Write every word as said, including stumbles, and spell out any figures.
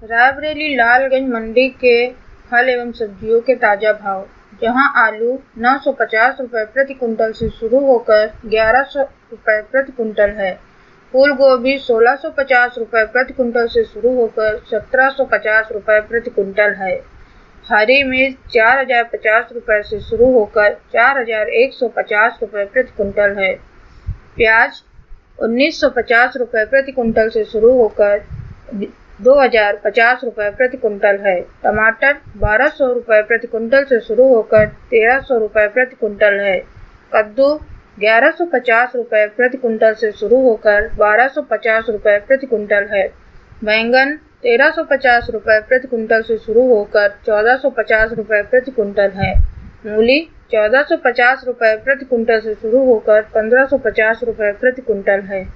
रायबरेली लालगंज मंडी के फल एवं सब्जियों के ताजा भाव। जहां आलू नौ सौ पचास रुपये प्रति कुंटल से शुरू होकर ग्यारह सौ रुपये प्रति कुंटल है। फूल गोभी सोलह सौ पचास रुपये प्रति कुंटल से शुरू होकर सत्रह सौ पचास रुपये प्रति कुंटल है। हरी मिर्च चार हजार पचास रुपये से शुरू होकर चार हजार एक सौ पचास रुपये प्रति कुंटल है। प्याज उन्नीस सौ पचास रुपये प्रति कुंटल से शुरू होकर दो हजार पचास रुपये प्रति कुंटल है। टमाटर बारह सौ रुपये प्रति कुंटल से शुरू होकर तेरह सौ रुपये प्रति कुंटल है। कद्दू ग्यारह सौ पचास रुपये प्रति कुंटल से शुरू होकर बारह सौ पचास रुपये प्रति कुंटल है। बैंगन तेरह सौ पचास रुपये प्रति कुंटल से शुरू होकर चौदह सौ पचास रुपये प्रति कुंटल है। मूली चौदह सौ पचास रुपये प्रति कुंटल से शुरू होकर पंद्रह सौ पचास रुपये प्रति कुंटल है।